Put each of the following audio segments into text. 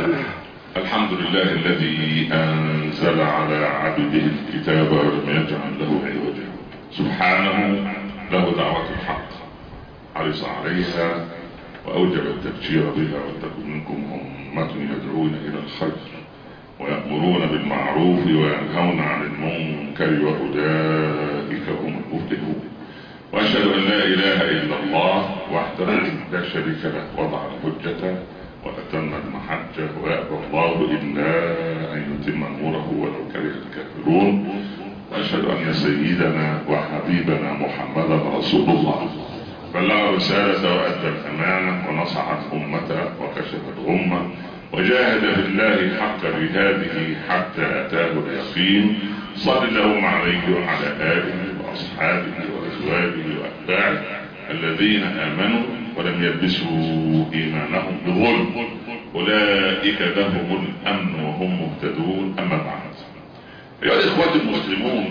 الحمد لله الذي أنزل على عبده الكتاب ولم يجعل له عوجا، سبحانه له دعوة الحق حرص عليها وأوجب التبشير بها، ولتكن منكم أمة يدعون إلى الخير ويأمرون بالمعروف وينهون عن المنكر وأولئك هم المفلحون. وأشهد أن لا إله إلا الله وحده لا شريك له، وضع الحجة وأتم المحجة ويأبى الله إلا أن يتم نوره ولو كره الكافرون. وأشهد أن سيدنا وحبيبنا محمدا رسول الله بلغ الرسالة وأدى الأمانة ونصح الأمة وكشف الغمة وجاهد في الله حق جهاده حتى أتاه اليقين. صلى الله عليه وعلى آله وأصحابه وأزواجه وأتباعه الذين آمنوا ولم يلبسوا إيمانهم بظلم، أولئك لهم الأمن وهم مهتدون. أما بعد، أيها الإخوة المسلمون،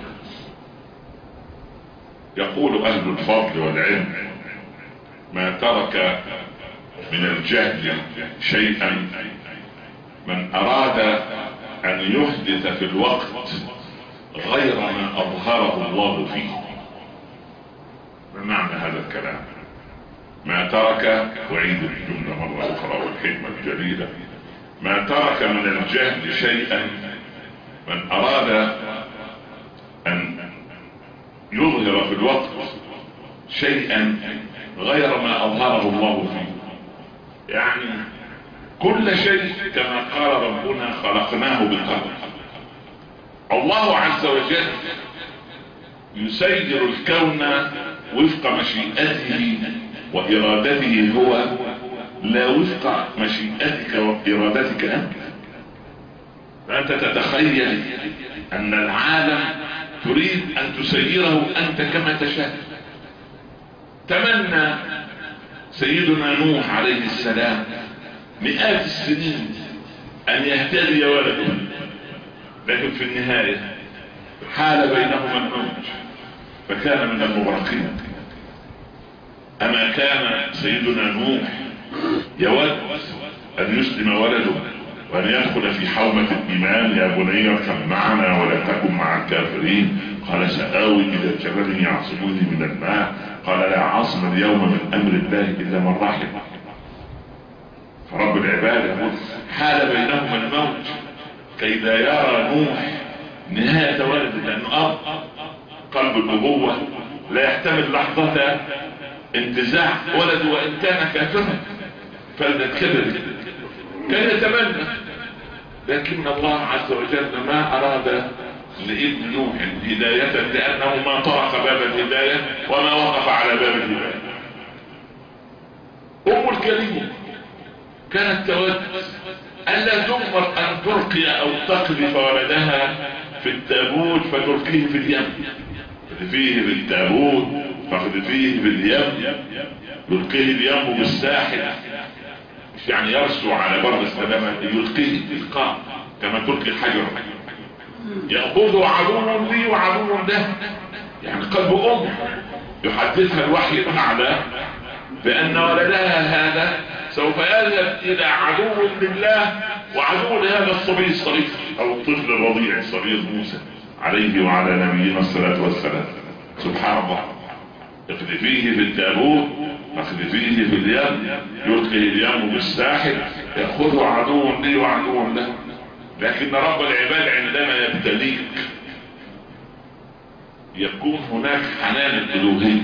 يقول أهل الفضل والعلم: ما ترك من الجهل شيئا من أراد أن يحدث في الوقت غير ما أظهره الله فيه. ما معنى هذا الكلام؟ ما ترك، وعيد الجملة مرة أخرى والحكمة الجليلة: ما ترك من الجهل شيئا من أراد أن يظهر في الوقت شيئا غير ما أظهره الله فيه. يعني كل شيء كما قال ربنا خلقناه بقدر. الله عز وجل يسير الكون وفق مشيئته وإرادته هو، لا وفق مشيئتك وإرادتك أنت. فأنت تتخيل أن العالم تريد أن تسيره أنت كما تشاء. تمنى سيدنا نوح عليه السلام مئات السنين أن يهتدي ولده، لكن في النهاية حال بينهما الموت فكان من المغرقين. أما كان سيدنا نوح يود أن يسلم ولده وأن يدخل في حومة الإيمان: يا بني اركب معنا ولا تكن مع الكافرين. قال: سآوي إلى جبل يعصمني من الماء. قال: لا عاصم اليوم من أمر الله إلا من رحم. فرب العباد يقول: حال بينهما الموت كي لا يرى نوح نهاية ولده، لأنه قلب النبوة لا يحتمل لحظة انتزاع ولده وإن كان كافرا. فلذا كبر كان يتمنى، لكن الله عز وجل ما أراد لابن نوح هداية، لأنه ما طرق باب الهداية وما وقف على باب الهداية. أم الكريم كانت تود ألا تؤمر أن تلقي أو تقذف ولدها في التابوت فتلقيه في اليم. فيه بالتابوت فاقذفيه في اليم، يلقيه اليم بالساحل، مش يعني يرسو على بر السلامة، يلقيه إلقاء كما تلقي الحجر. يأخذه عدو لي وعدو له، يعني قلب أم يحدثها الوحي الأعلى بأن ولدها هذا سوف يذهب إلى عدو لله وعدو لهذا الصبي الصغير أو الطفل الرضيع الصغير موسى عليه وعلى نبينا الصلاة والسلام. سبحان الله. اقذفيه في التابوت، اقذفيه في اليم، يلقي اليم بالساحل، يأخذه عدو لي وعدو له. لكن رب العباد عندما يبتليك يكون هناك حنان الألوهية.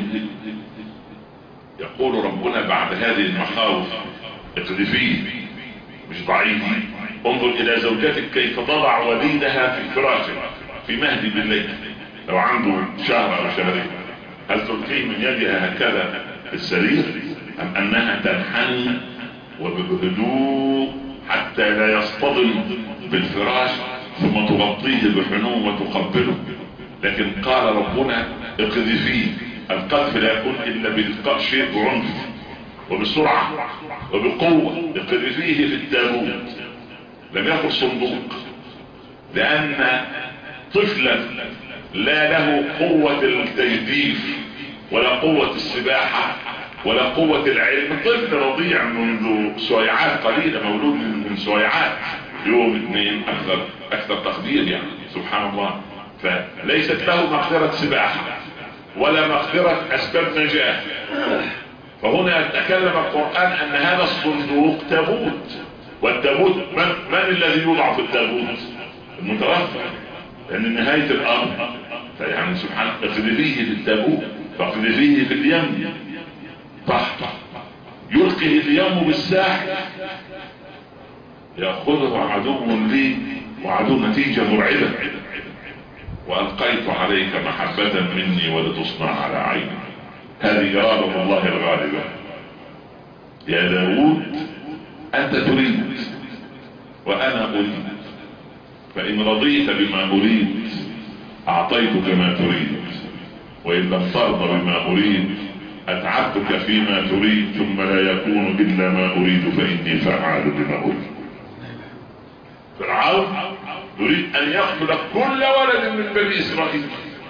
يقول ربنا بعد هذه المخاوف: اقذفيه، مش ضعيف. انظر إلى زوجتك كيف تضع وليدها في فراشه في مهدي بالليل، لو عنده شهر أو شهرين، هل تلقيه من يدها هكذا في السرير، أم أنها تنحني وبهدوء حتى لا يصطدم بالفراش ثم تغطيه بحنو وتقبله؟ لكن قال ربنا: اقذفيه. القذف لا يكون إلا بإلقاء شيء بعنف وبسرعة وبقوة. اقذفيه في التابوت. لم يكن صندوق، لأن طفلا لا له قوة التجديف ولا قوة السباحة ولا قوة العلم. طفل رضيع منذ سويعات قليلة، مولود من سويعات، يوم 2 اكثر تقدير يعني، سبحان الله. فليست له مقدرة سباحة ولا مقدرة اسباب نجاة. فهنا تكلم القرآن ان هذا الصندوق تابوت، والتابوت من الذي يوضع في التابوت؟ المتوفى، لان نهاية الامر. فيعني سبحان الله، اقذفيه في التابوت فاقذفيه في اليم تحت، يلقي اليم بالساحل، يأخذه عدو لي وعدو، نتيجة مرعبة. وألقيت عليك محبة مني ولتصنع على عيني. هذه إرادة الله الغالبة. يا داود أنت تريد وأنا أريد، فإن رضيت بما أريد أعطيتك ما تريد، وإن لم ترضى بما أريد أتعبتك فيما تريد، ثم لا يكون إلا ما أريد فإني فعال بما أريد. فرعون يريد أن يقتل كل ولد من بني إسرائيل،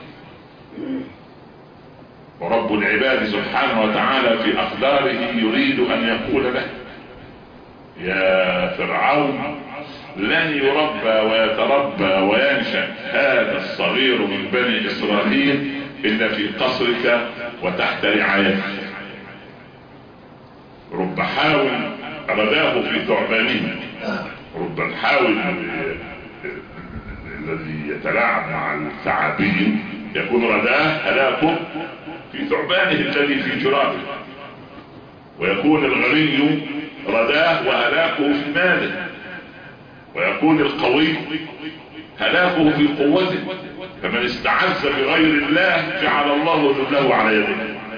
ورب العباد سبحانه وتعالى في أقداره يريد أن يقول له: يا فرعون لن يربى ويتربى وينشأ هذا الصغير من بني إسرائيل إلا في قصرك وتحت رعايتك. رب حاول رداه في ثعبانه، رب الحاول الذي يتلاعب مع الثعابين يكون رداه هلاكه في ثعبانه الذي في جرابه، ويكون الغني رداه وهلاكه في ماله، ويكون القوي هلاكه في قوته. فمن استعز بغير الله جعل الله ذله على يده.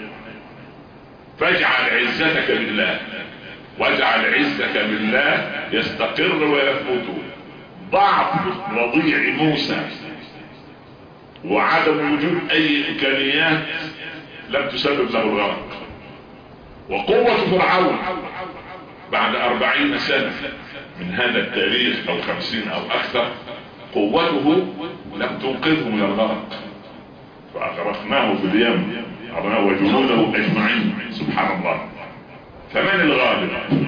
فاجعل عزتك بالله، واجعل عزك بالله يستقر ويثبت. ضعف رضيع موسى وعدم وجود اي امكانيات لم تسبب له الغرق. وقوة فرعون بعد 40 سنة من هذا التاريخ او 50 او اكثر، قوته لم تنقذه من الغرق، فاغرقناه في اليم وجنوده اجمعين، سبحان الله. فمن الغالب؟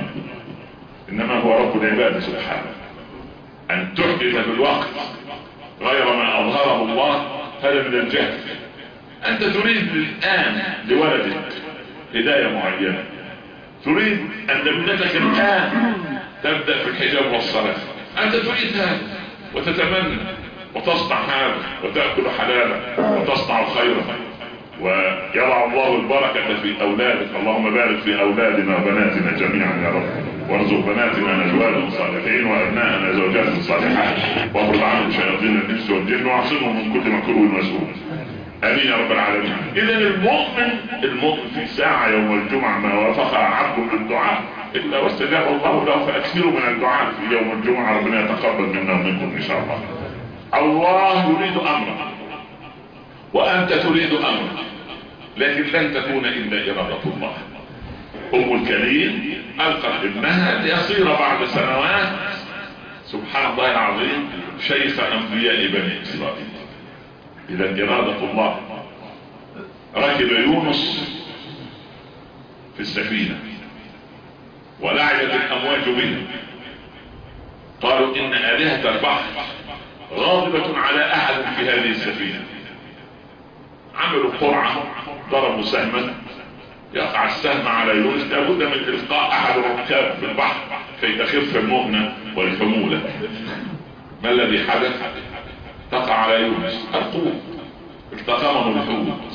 انما هو رب العباد سبحانه. ان تحدث في الوقت غير ما اظهره الله هذا من الجهل. انت تريد الان لولدك هداية معينة، تريد ان ابنتك الان تبدأ في الحجاب والصلاة، انت تريد هذا وتتمنى وتصنع هذا وتأكل حلالا وتصنع خيرا، ويضع الله البركة في أولادك. اللهم بارك في أولادنا وبناتنا جميعا يا رب، وارزق بناتنا أزواجا صالحين وأبناءنا زوجات صالحات، وافرض عنهم شياطين الإنس والجن واعصمهم من كل مكروه ومسؤول. آمين يا رب العالمين. إذا المؤمن في ساعة يوم الجمعة ما وافق عبد بالدعاء إلا واستجاب الله له، فأكثروا من الدعاء في يوم الجمعة، ربنا يتقبل منا ومنكم إن شاء الله. الله يريد أمرا وأنت تريد أمرا، لكن لن تكون إلا إرادة الله. أم الكريم ألقت ابنها ليصير بعد سنوات سبحان الله العظيم شيخ أنبياء بني إسرائيل. إذا إرادة الله. ركب يونس في السفينة ولعبت الأمواج به، قالوا إن آلهة البحر غاضبة على أحد في هذه السفينة. عملوا قرعة، ضربوا سهما، يقع السهم على يونس، لابد من إلقاء أحد الركاب في البحر كي تخف المهنة والحمولة. ما الذي حدث؟ تقع على يونس القوت، التقمه الحوت.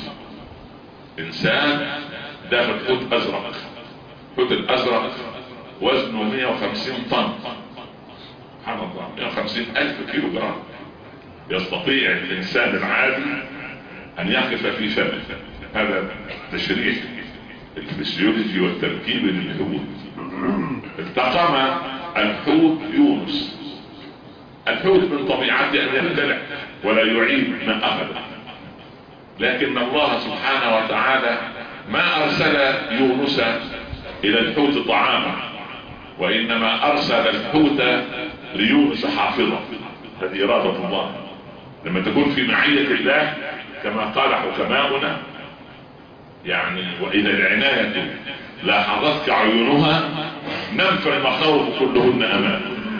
إنسان داخل حوت أزرق، الحوت الأزرق وزنه 150 طن، سبحان الله، 150,000 كيلو جرام. يستطيع الإنسان العادي أن يقف في فمه. هذا تشريح الفسيولوجي والتركيب للحوت. التقم الحوت يونس. الحوت من طبيعته أن يبتلع ولا يعيد ما أخذ، لكن الله سبحانه وتعالى ما أرسل يونس إلى الحوت طعاما، وإنما أرسل الحوت ليونس حافظا. هذه إرادة الله. لما تكون في معية الله كما قال حكماؤنا يعني واذا العناية لاحظتك عيونها ننفى المخاوف كلهن امام.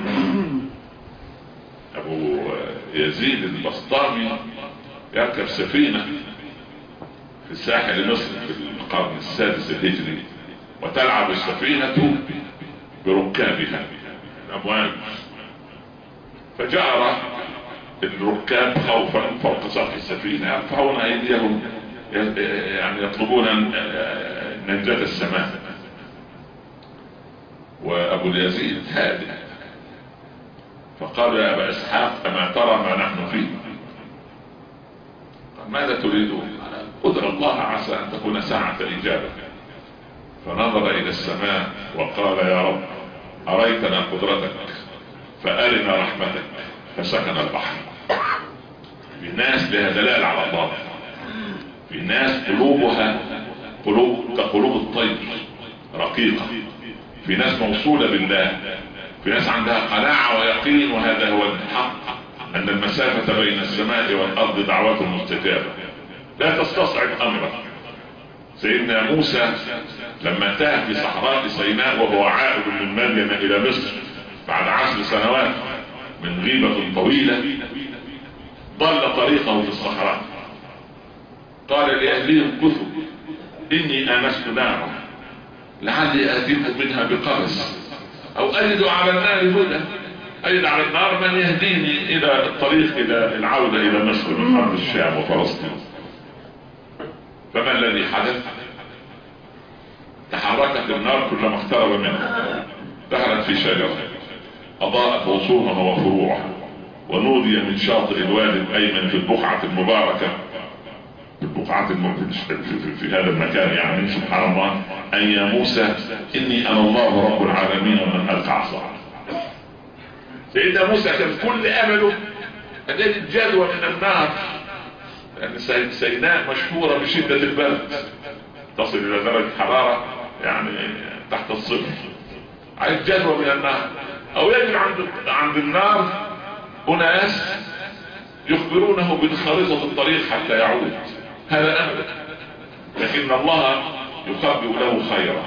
ابو يزيد البسطامي يركب سفينة في ساحل مصر في القرن السادس الهجري، وتلعب السفينة بركابها الامواج، فجعل الركاب خوفا فوق سطح السفينة يرفعون ايديهم يعني يطلبون نجاة السماء. وابو اليزيد هادئ فقال يا ابا اسحاق اما ترى ما نحن فيه؟ قال ماذا تريدون؟ ادعو الله عسى ان تكون ساعة اجابة. فنظر الى السماء وقال يا رب اريتنا قدرتك فارنا رحمتك، فسكن البحر. في ناس لها دلال على الله، في ناس قلوبها قلوب كقلوب الطير رقيقة، في ناس موصولة بالله، في ناس عندها قناعة ويقين، وهذا هو الحق، ان المسافة بين السماء والارض دعوات مستجابة لا تستصعب امرك. سيدنا موسى لما تاه في صحراء سيناء وهو عائد من مدين الى مصر بعد 10 سنوات من غيبة طويلة، ضل طريقه في الصحراء، قال لأهلهم كثوا إني آنست نارا لعلي آتيكم منها بقبس أو أجد على النار هدى. أجد على النار من يهديني إلى الطريق إلى العودة إلى مصر من أرض الشام وفلسطين. فما الذي حدث؟ تحركت النار كلما اقترب منها، دخلت في شجرة أضاءت غصونها وفروعها، ونودي من شاطئ الوادي الأيمن في البقعة المباركة في هذا المكان، يعني سبحان الله، أن يا موسى إني أنا الله رب العالمين ومن ألقى عصاه. سيدنا موسى كان كل أمله أن يجد جدوى من النار، لأن سيناء مشهورة بشدة البرد تصل إلى درجة حرارة يعني تحت الصفر. عايز جدوى من النار، أو يجد عند النار أناس يخبرونه بخريطة الطريق حتى يعود، هذا أمل، لكن الله يخبئ له خيرا.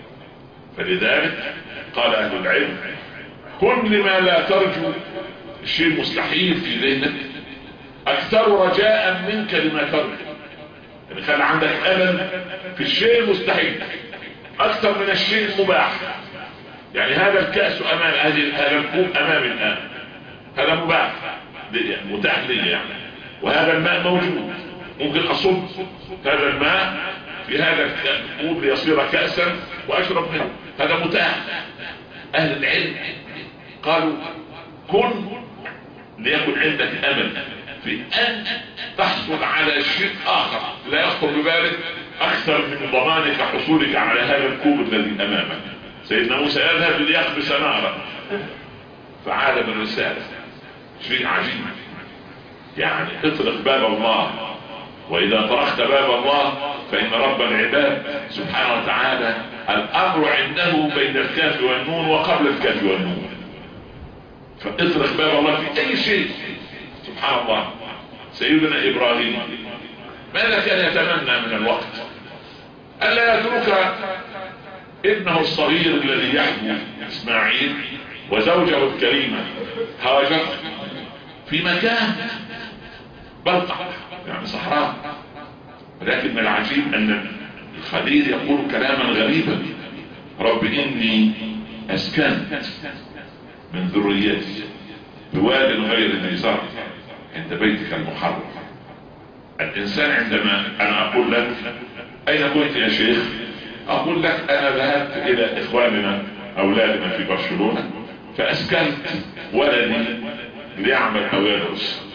فلذلك قال أهل العلم كن لما لا ترجو، الشيء المستحيل في ذهنك أكثر رجاء منك لما ترجو. يعني خلي عندك أمل في الشيء المستحيل أكثر من الشيء المباح. يعني هذا الكأس أمام، هذا الكوب أمامي الآن، هذا مباح متاح لي يعني، وهذا الماء موجود، ممكن أصب هذا الماء في هذا الكوب ليصير كأسا وأشرب منه، هذا متاح. أهل العلم قالوا كن ليكن عندك أمل في أن تحصل على شيء آخر لا يخطر ببالك أكثر من ضمانك حصولك على هذا الكوب الذي أمامك. سيدنا موسى يذهب ليخبز نارا فعاد بالرسالة، شيء عجيب. يعني اطرق باب الله، وإذا طرقت باب الله فإن رب العباد سبحانه وتعالى الأمر عنده بين الكاف والنون وقبل الكاف والنون. فاطرق باب الله في أي شيء. سبحان الله، سيدنا إبراهيم ماذا كان يتمنى من الوقت؟ ألا يترك ابنه الصغير الذي يحبو إسماعيل وزوجه الكريمة هاجر في مكان بلقع يعني صحراء. ولكن من العجيب أن الخليل يقول كلاما غريبا: رب إني أسكنت من ذريتي بواد غير ذي زرع عند بيتك المحرم. الإنسان عندما أنا أقول لك أين كنت يا شيخ؟ أقول لك أنا ذهبت إلى إخواننا أولادنا في برشلونة فأسكنت ولدي ليعمل أو يدرس.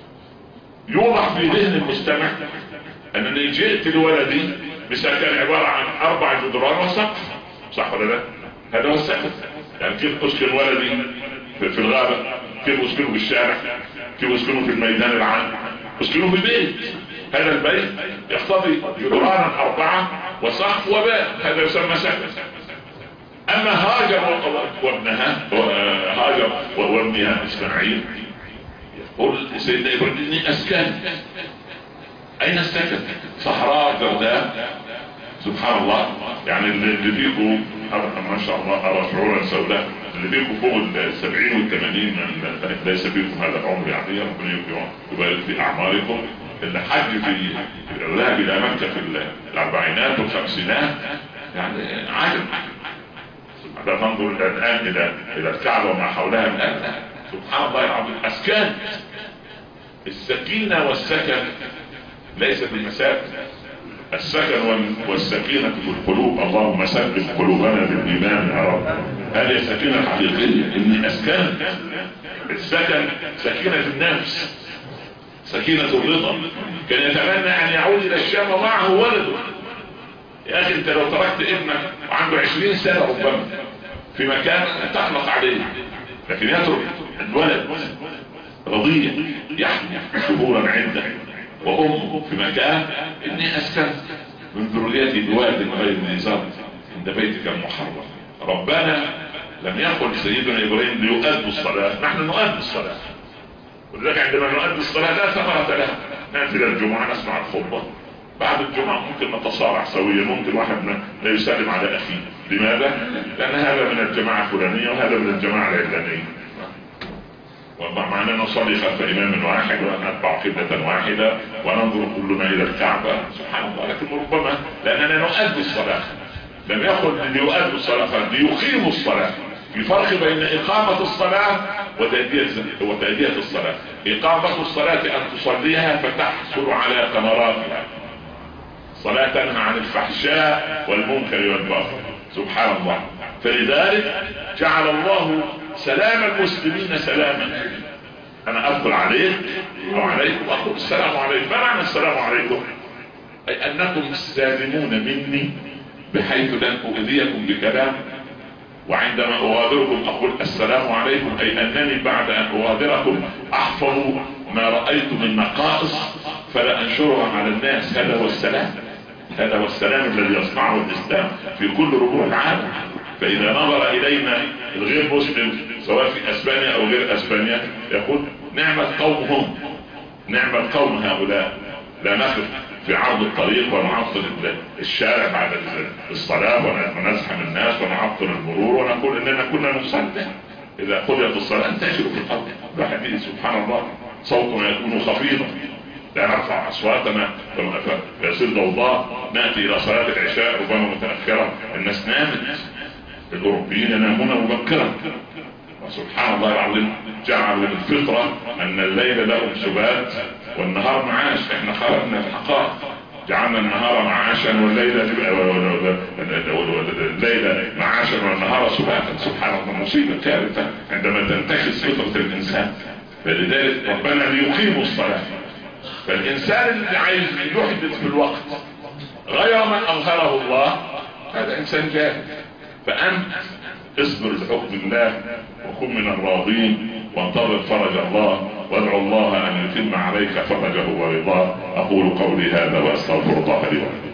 يوضح في ذهن المستمع أنني جئت لولدي بسكن عبارة عن 4 جدران وسقف، صح ولا لا؟ هذا هو السقف. يعني كيف أسكن ولدي في الغابة؟ كيف أسكنه في الشارع؟ كيف أسكنه في الميدان العام؟ أسكنه في البيت. هذا البيت يقتضي جدرانا 4 وسقف وباب، هذا يسمى سقف. أما هاجر وابنها هاجر وابنها إسماعيل يقول سيدنا إبراهيم إني أسكن. أين السكن؟ صحراء جرداء سبحان الله. يعني اللي فيكم ما شاء الله ارى شعورا سوداء، اللي فيكم فوق 70 و80 ليس فيكم هذا العمر، يعني ربنا يبارك في اعماركم. اللي حج في الذهاب الى مكه في الاربعينات والخمسينات يعني عجب. لا تنظر الان الى الكعبه وما حولها من اهلها. سبحان الله العظيم. اسكان السكينه والسكن ليس بالمساكن. السكن والسكينة في القلوب. اللهم سكن قلوبنا بالإيمان يا رب. هذه السكينة الحقيقية إني أسكن. السكن سكينة النفس، سكينة الرضا. كان يتمنى أن يعود إلى الشام ومعه ولده. يا أخي أنت لو تركت ابنك وعنده 20 سنة ربما في مكان تخلق عليه، لكن يترك الولد رضيع يحمي شهورا عنده وأمه في مكان إني أسكن من ذريتي بواد غير ذي زرع عند بيتك المحرم. ربنا لم يقل سيدنا إبراهيم ليؤدوا الصلاة، نحن نؤدي الصلاة. ولذلك عندما نؤدي الصلاة لا ثمرة لها. نأتي للجمعة نسمع الخطبة، بعد الجمعة ممكن نتصارع سويا، ممكن واحد لا يسلم على أخيه. لماذا؟ لأن هذا من الجماعة الفلانية وهذا من الجماعة العلانية. ومعنى نصلي خلف إمام واحد ونتبع قبلة واحدة وننظر كلنا إلى الكعبة. سبحان الله. لكن ربما لأننا نؤدي الصلاة، لم يقل ليؤدوا الصلاة، ليقيموا الصلاة. في فرق بين إقامة الصلاة وتأدية الصلاة. إقامة الصلاة أن تصليها فتحصل على ثمراتها. صلاة تنهى عن الفحشاء والمنكر والبغي. سبحان الله. فلذلك جعل الله سلام المسلمين سلاما. انا ادخل عليك او عليكم واقول السلام عليكم. ما معنى السلام عليكم؟ اي انكم سالمون مني بحيث لن اؤذيكم بكلام، وعندما اغادركم اقول السلام عليكم، اي انني بعد ان اغادركم احفظ ما رأيت من نقائص فلا انشرها على الناس. هذا هو السلام. هذا هو السلام الذي يصنعه الاسلام في كل ربوع العالم. فإذا نظر إلينا الغير مسلم سواء في أسبانيا أو غير أسبانيا يقول نعم القوم هم، نعم القوم هؤلاء. لا نقف في عرض الطريق ونعطل الشارع بعد الصلاة ونزحم الناس ونعطل المرور ونقول إننا كنا نصلي. إذا قضيت الصلاة انتشروا في الأرض. الواحد سبحان الله صوتنا يكون خفيضا، لا نرفع أصواتنا فيصير ضوضاء. نأتي إلى صلاة العشاء ربما متأخرة، الناس نامت، الأوروبيين ينامون مبكرا. وسبحان الله العظيم جعل الفطرة أن الليل له سبات والنهار معاش. احنا خرجنا الحقائق، جعلنا النهار معاشا والليل معاشا والنهار سباتا. سبحان الله. مصيبة كارثة عندما تنتكس فطرة الإنسان. فلذلك ربنا ليقيموا الصلاة. فالإنسان اللي عايز يحدث في الوقت غير ما أظهره الله هذا إنسان جاهل. فأنت اصبر لحكم الله وكن من الراضين وانتظر فرج الله وادعو الله أن يتم عليك فرجه ورضاه. أقول قولي هذا وأستغفر الله لي ولكم.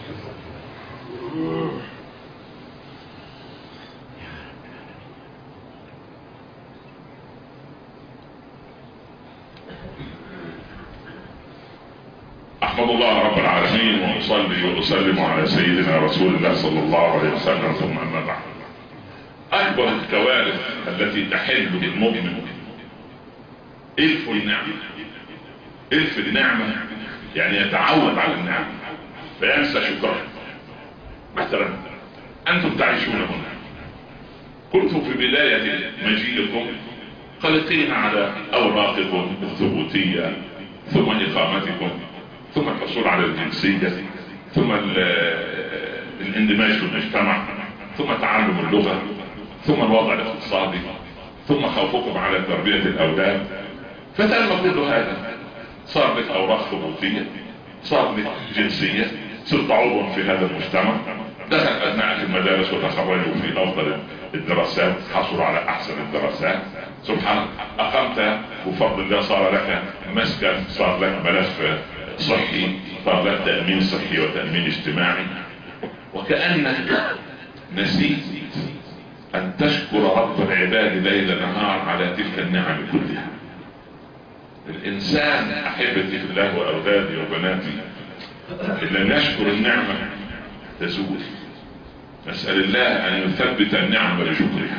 أحمد الله رب العالمين وأصلي وأسلم على سيدنا رسول الله صلى الله عليه وسلم. ثم أما بعد، أكبر الكوارث التي تحل بالمؤمن إلف النعمة. إلف النعمة يعني يتعود على النعمة فينسى شكرها. مثلا أنتم تعيشون هنا، كنتم في بداية مجيئكم قلقين على أوراقكم الثبوتية، ثم إقامتكم، ثم الحصول على الجنسية، ثم الاندماج في المجتمع، ثم تعلم اللغة، ثم الوضع الاقتصادي، ثم خوفكم على تربية الأولاد. فتم كل هذا، صار لك أوراق ثبوتية، صار لك جنسية، صرت عضوا في هذا المجتمع، دخل أبنائك المدارس وتخرجوا في أفضل الدراسات، حصلوا على أحسن الدراسات. سبحان أقمت بفضل الله، صار لك مسكن، صار لك ملف صحي، صار لك تأمين صحي وتأمين اجتماعي. وكأنك نسيت أن تشكر رب العباد ليل نهار على تلك النعم كلها. الإنسان أحبتي في الله وأولادي وبناتي إن لم يشكر النعمة تزول. نسأل الله ان يثبت النعمة بشكرها.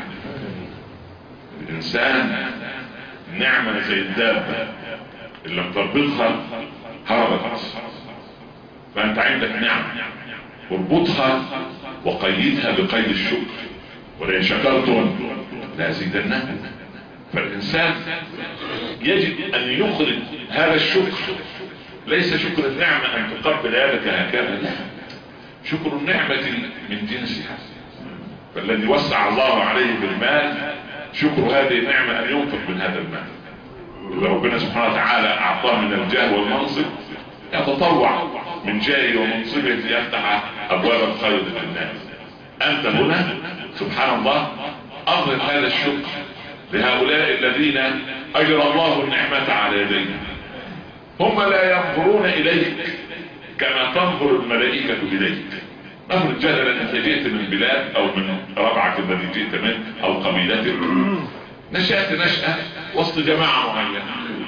الانسان نعمة زي الدابة اللي لم تربطها هربت، فانت عندك نعمة اربطها وقيدها بقيد الشكر، ولئن شكرتم لازيدنكم. فالانسان يجب ان يخرج هذا الشكر، ليس شكر النعمة ان تقبل يدك هكذا، لا، شكر النعمة من جنسها. فالذي وسع الله عليه بالمال شكر هذه النعمة ان ينفق من هذا المال. اللي ربنا سبحانه وتعالى اعطاه من الجاه والمنصب يتطوع من جاهه ومنصبه ليفتح ابواب الخير للناس. انت هنا سبحان الله اظهر هذا الشكر لهؤلاء الذين اجرى الله النعمة على يديهم. هم لا ينظرون اليك كما تنظر الملائكة اليك. نفرض جدلا انت جئت من بلاد او من ربعك الذي جئت منه او قبيلتك، نشأت نشأة وسط جماعة معينة،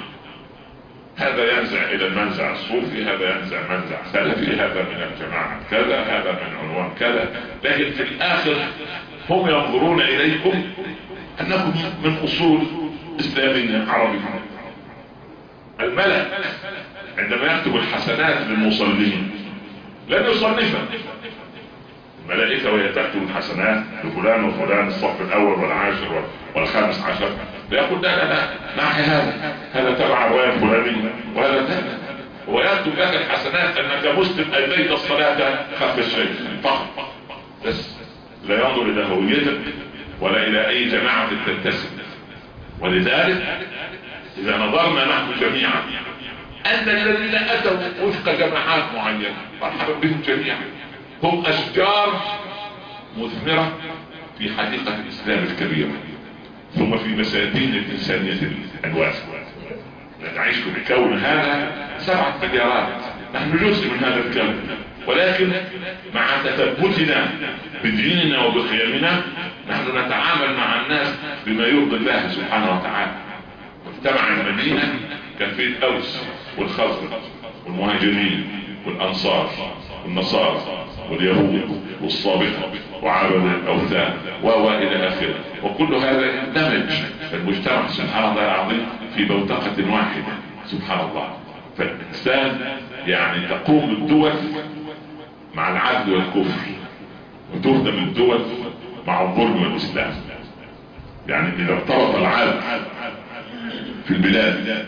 هذا ينزع الى المنزع الصوفي، هذا ينزع منزع سلفي، هذا من الجماعة كذا، هذا من عنوان كذا، لكن في الاخر هم ينظرون اليكم انكم من اصول اسلامية عربية. الملك عندما يكتب الحسنات للمصلين لن يصنفها الملائكة وهي تكتب الحسنات لفلان وفلان الصف الاول والعاشر والخامس عشر، فيقول لا نحي هذا تبع رواية فلانية وهذا لا، ويكتب لك الحسنات انك مسلم اديت الصلاة خلف الشيء فقط، بس لا ينظر الى هويتك ولا الى اي جماعة تنتسب. ولذلك اذا نظرنا نحن جميعا ان الذين اتوا وفق جماعات معينة مرحبا بهم جميعا، هم اشجار مثمرة في حديقة الاسلام الكبيرة، ثم في مسادين الانسانية الواسعة. نعيش في الكون هذا 7 مليارات، نحن جزء من هذا الكون، ولكن مع تثبتنا بديننا وبقيمنا نحن نتعامل مع الناس بما يرضي الله سبحانه وتعالى. مجتمع المدينة كان فيه الأوس والخزرج والمهاجرين والأنصار والنصارى واليهود والصابئة وعابد الأوثان وإلى آخره، وكل هذا يندمج المجتمع سبحان الله العظيم في بوتقة واحدة سبحان الله. فالإنسان يعني تقوم الدول مع العدل والكفر، وتهدم الدول مع الظلم والإسلام. يعني إذا ارتبط العدل في البلاد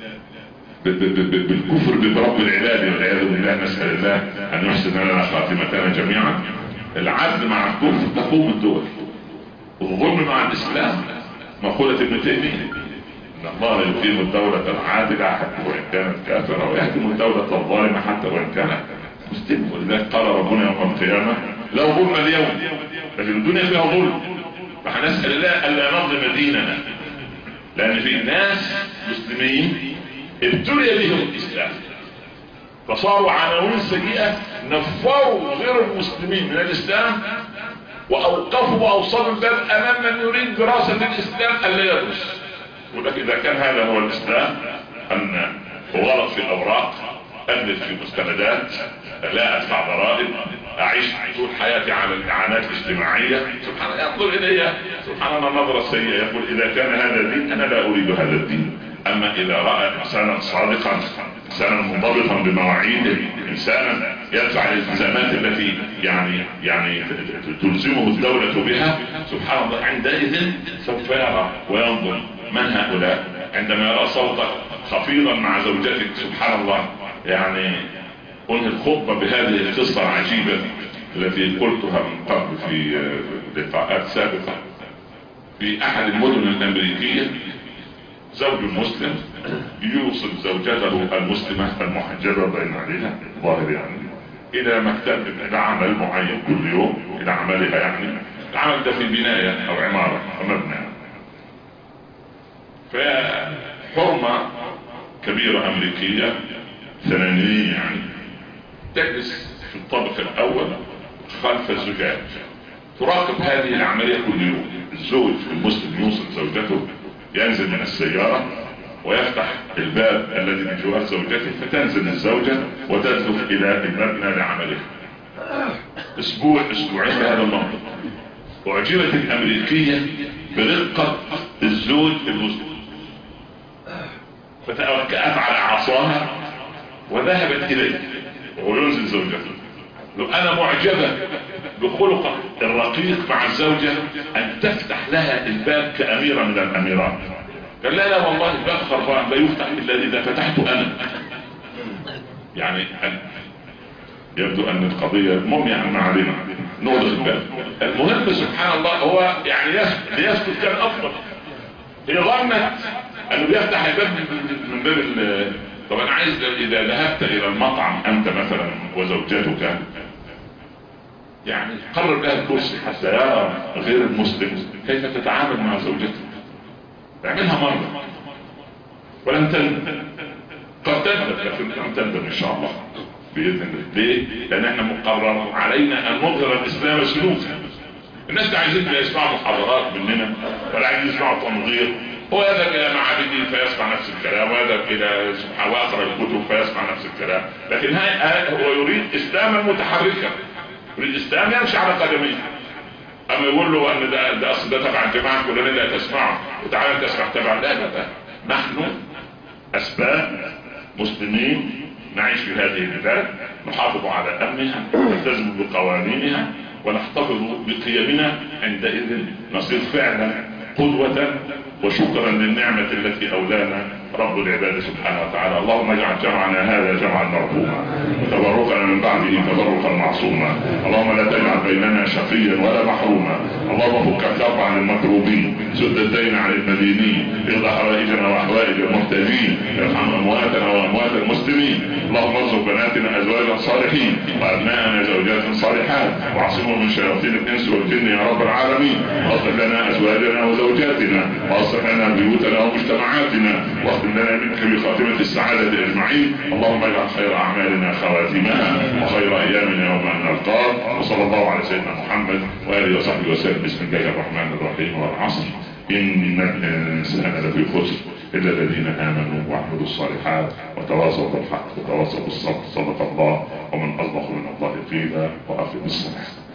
بالكفر برب العباد والعياذ بالله، نسأل الله أن يحسن لنا خاتمتنا جميعا. العدل مع الكفر تقوم الدول، والظلم مع الإسلام مقولة ابن تيمية إن الله يقيم الدولة العادلة حتى وإن كانت كافرة، ويهدم الدولة الظالمة حتى وإن كانت مسلمة. ولذلك قال ربنا يوم القيامة لا ظلم اليوم، لكن الدنيا فيها ظلم، فهنسأل الله ألا نظلم ديننا، لأن في ناس مسلمين ابتلي بهم الإسلام فصاروا عناوين سيئة، نفروا غير المسلمين من الإسلام وأوقفوا وأوصلوا الباب أمام من يريد دراسة للإسلام ألا يدرس. ولكن إذا كان هذا هو الإسلام، أن غلط في الأوراق، أدلت في مستندات، لا أدفع ضرائب، أعيش طول حياتي على الإعانات الاجتماعية، سبحان الله ينظر إلي سبحان الله نظرة سيئة، يقول إذا كان هذا الدين أنا لا أريد هذا الدين. أما إذا رأى إنسانا صادقا، إنسانا منضبطا بمواعيده، إنسانا يدفع الالتزامات التي يعني تلزمه الدولة بها، سبحان الله عندئذ سوف يرى وينظر من هؤلاء. عندما يرى صوتك خفيضا مع زوجتك سبحان الله. يعني أنهي الخطبة بهذه القصة العجيبة التي قلتها من قبل في لقاءات سابقة. في أحد المدن الأمريكية زوج مسلم يوصل زوجته المسلمة المحجبة بين عليها ظاهر يعني إلى مكتب إلى عمل معين كل يوم، إلى عملها يعني العمل ده في بناية أو عمارة أو مبنى. فحرمة كبيرة أمريكية ثمانينية يعني تجلس في الطابق الأول خلف الزجاج تراقب هذه العملية كل يوم. الزوج المسلم يوصل زوجته، ينزل من السيارة ويفتح الباب الذي بجوار زوجته، فتنزل الزوجة وتدخل إلى المبنى لعملها. اسبوعين بهذا المنطق. اعجبت الامريكية برقة الزوج المسلم، فتوكأت على عصاها وذهبت اليه وهو ينزل زوجته. لو انا معجبة بخلقك الرقيق مع الزوجة ان تفتح لها الباب كاميرة من الاميرات. قال لا لا والله الباب خربان لا يفتح الا اذا فتحته انا. يعني يبدو ان القضية المهم يعني ما علينا نوضح الباب. المهم سبحان الله هو يعني يسكت كان افضل. هي ظنت انه بيفتح الباب من باب طب انا عايز اذا ذهبت الى المطعم انت مثلا وزوجتك يعني قرر لها الكرسي حتى يرى غير المسلم كيف تتعامل مع زوجته. اعملها مرة ولم تندم، قد تندم لكن لم تندم ان شاء الله باذن الله. ليه؟ لان احنا مقرر علينا ان نظهر الاسلام سلوكا. الناس عايزين يسمعوا محاضرات مننا ولا عايزين يسمعوا تنظير. هو يذهب الى معابد فيسمع نفس الكلام، ويذهب الى سبحانه ويقرا الكتب فيسمع نفس الكلام، لكن هو يريد اسلاما متحركا، يريد اسلام يمشي على قدميه. اما يقول له ان ده اصل ده تبع الجماعه الفلانيه لا تسمعه وتعالى تسمع تبع لا. نحن اسباب مسلمين نعيش في هذه البلاد، نحافظ على امنها، نلتزم بقوانينها، ونحتفظ بقيمنا. عندئذ نصير فعلا قدوة وشكرا للنعمة التي اولانا رب العباد سبحانه وتعالى. اللهم اجعل جمعنا هذا جمعا مرحوما وتبركنا من بعده تبركا معصوما. اللهم لا تجعل بيننا شقيا ولا محروما. اللهم فك الكرب عن المكروبين، سد الدين عن المدينين، اقض حوائجنا وحوائج المحتاجين، ارحم امواتنا واموات المسلمين. اللهم ارزق بناتنا ازواجا صالحين وابنائنا زوجات صالحات، واعصمهم من شياطين الانس والجن يا رب العالمين. واصلح لنا ازواجنا وزوجاتنا، واصلح لنا بيوتنا ومجتمعاتنا، واختم لنا منك بخاتمة السعادة اجمعين. اللهم اجعل خير اعمالنا خواتمها وخير ايامنا يوم ان نلقاك. وصلى الله على سيدنا محمد واله وصحبه وسلم. بسم الله الرحمن الرحيم. والعصر ان الانسان لفي خسر الا الذين امنوا وعملوا الصالحات وتواصوا بالحق وتواصوا بالصبر. صدق الله ومن اصدق من الله قيلا. واقم الصلاة.